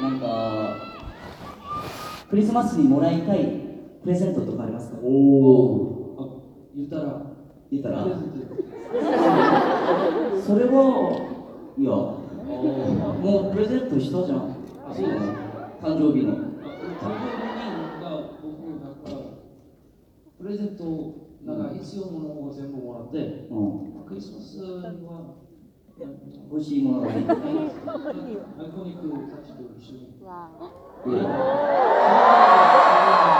なんかクリスマスにもらいたいプレゼントとかありますか？ おお。 言ったらプレゼント。 それはいやもうプレゼントしたじゃん。 あ、そうです。 誕生日の。 誕生日に僕なんかプレゼントなんか必要なものを全部もらって、クリスマスには欲しいものがない。 アイコニックたちと一緒に。